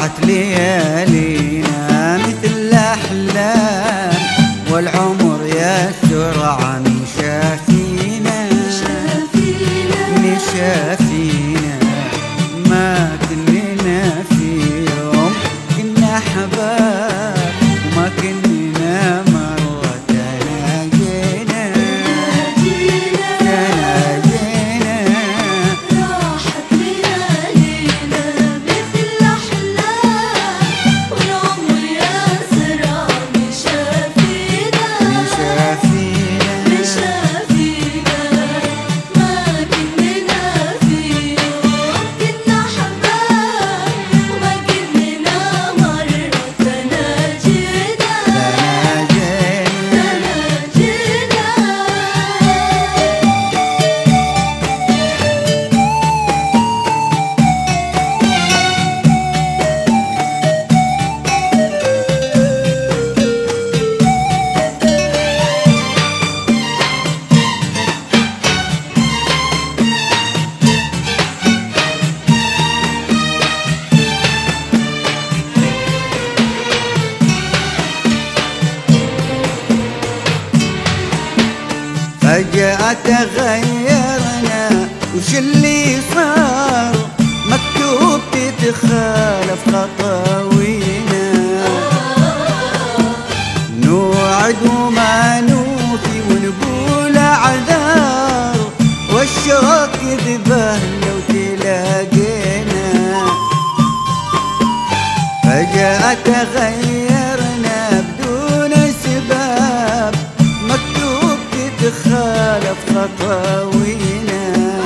راحت ليالينا مثل الأحلام، والعمر يسرع مشى فينا ما كنا في يوم كنا أحباب، وما كنا مرة تناجينا راحت ليالينا مثل الأحلام، والعمر يسرع مشى فينا ما كنا في يوم كنا أحباب، وما كنا مرة تناجينا فجأة تغيرنا، وش اللي صار؟ مكتوب تتخالف خطاوينا، نوعد وما نوفي ونقول أعذار، والشوق يذبه لو تلاقينا. فجأة تغيرنا بدون سباب، مكتوب تتخالف خطاوينا،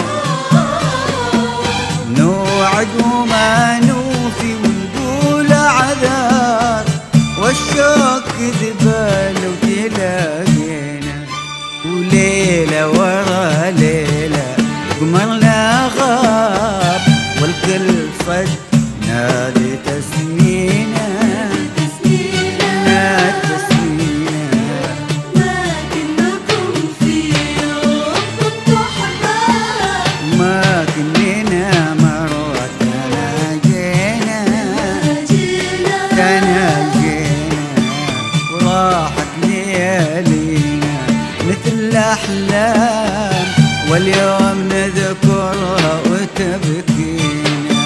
نوعد وما نوفي ونقول أعذار، والشوق ذبال وتلاقينا. وليلة ورا ليلة قمرنا غاب، والكل صد نادي تسمينا ما كنكم في يوم كنتوا أحباب، ما كننا مرة تناجينا وراحت ليالينا مثل الأحلام، واليوم نذكرها وتبكينا.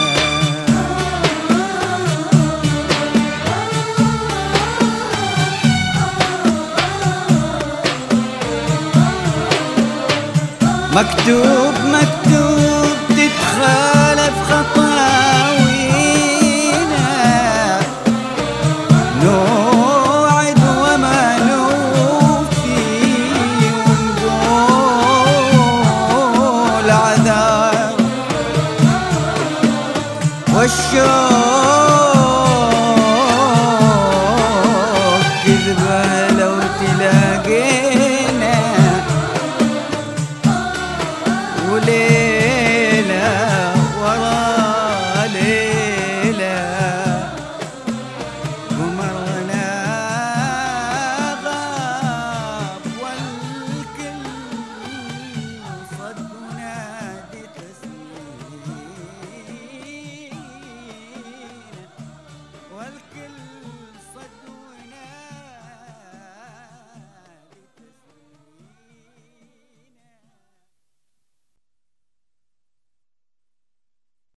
مكتوب تتخالف خطاوينا، نوعد وما نوفي ونقول عذاب، والشوق